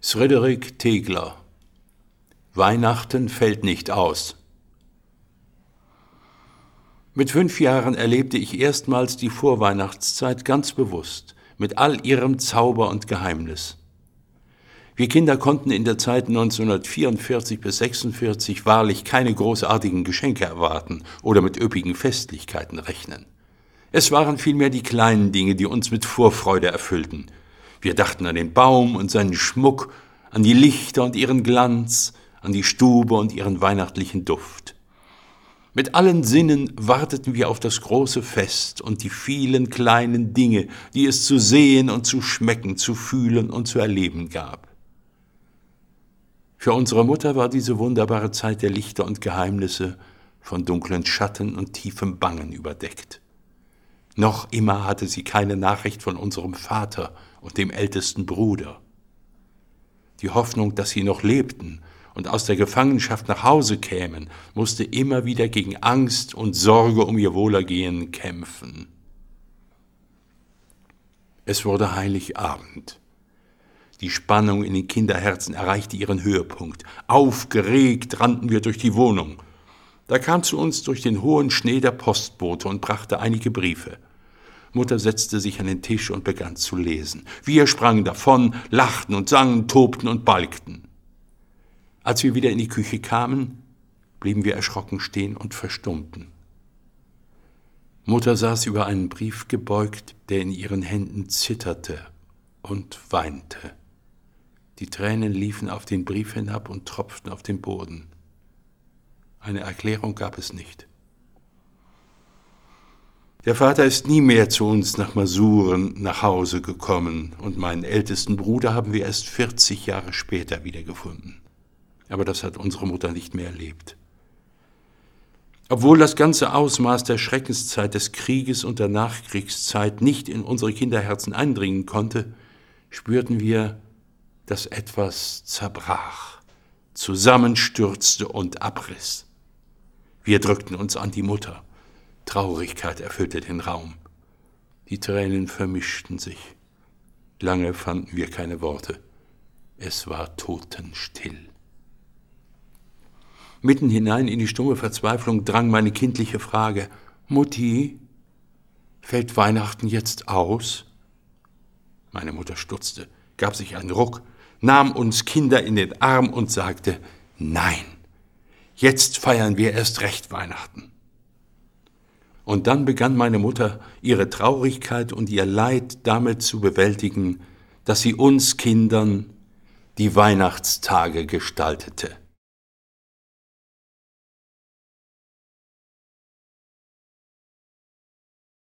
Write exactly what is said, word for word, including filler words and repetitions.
Friedrich Tegler: Weihnachten fällt nicht aus. Mit fünf Jahren erlebte ich erstmals die Vorweihnachtszeit ganz bewusst, mit all ihrem Zauber und Geheimnis. Wir Kinder konnten in der Zeit neunzehnhundertvierundvierzig bis sechsundvierzig wahrlich keine großartigen Geschenke erwarten oder mit üppigen Festlichkeiten rechnen. Es waren vielmehr die kleinen Dinge, die uns mit Vorfreude erfüllten. Wir dachten an den Baum und seinen Schmuck, an die Lichter und ihren Glanz, an die Stube und ihren weihnachtlichen Duft. Mit allen Sinnen warteten wir auf das große Fest und die vielen kleinen Dinge, die es zu sehen und zu schmecken, zu fühlen und zu erleben gab. Für unsere Mutter war diese wunderbare Zeit der Lichter und Geheimnisse von dunklen Schatten und tiefem Bangen überdeckt. Noch immer hatte sie keine Nachricht von unserem Vater und dem ältesten Bruder. Die Hoffnung, dass sie noch lebten und aus der Gefangenschaft nach Hause kämen, musste immer wieder gegen Angst und Sorge um ihr Wohlergehen kämpfen. Es wurde Heiligabend. Die Spannung in den Kinderherzen erreichte ihren Höhepunkt. Aufgeregt rannten wir durch die Wohnung. Da kam zu uns durch den hohen Schnee der Postbote und brachte einige Briefe. Mutter setzte sich an den Tisch und begann zu lesen. Wir sprangen davon, lachten und sangen, tobten und balgten. Als wir wieder in die Küche kamen, blieben wir erschrocken stehen und verstummten. Mutter saß über einen Brief gebeugt, der in ihren Händen zitterte und weinte. Die Tränen liefen auf den Brief hinab und tropften auf den Boden. Eine Erklärung gab es nicht. Der Vater ist nie mehr zu uns nach Masuren nach Hause gekommen und meinen ältesten Bruder haben wir erst vierzig Jahre später wiedergefunden. Aber das hat unsere Mutter nicht mehr erlebt. Obwohl das ganze Ausmaß der Schreckenszeit des Krieges und der Nachkriegszeit nicht in unsere Kinderherzen eindringen konnte, spürten wir, dass etwas zerbrach, zusammenstürzte und abriss. Wir drückten uns an die Mutter. Traurigkeit erfüllte den Raum. Die Tränen vermischten sich. Lange fanden wir keine Worte. Es war totenstill. Mitten hinein in die stumme Verzweiflung drang meine kindliche Frage: Mutti, fällt Weihnachten jetzt aus? Meine Mutter stutzte, gab sich einen Ruck, nahm uns Kinder in den Arm und sagte: Nein, jetzt feiern wir erst recht Weihnachten. Und dann begann meine Mutter, ihre Traurigkeit und ihr Leid damit zu bewältigen, dass sie uns Kindern die Weihnachtstage gestaltete.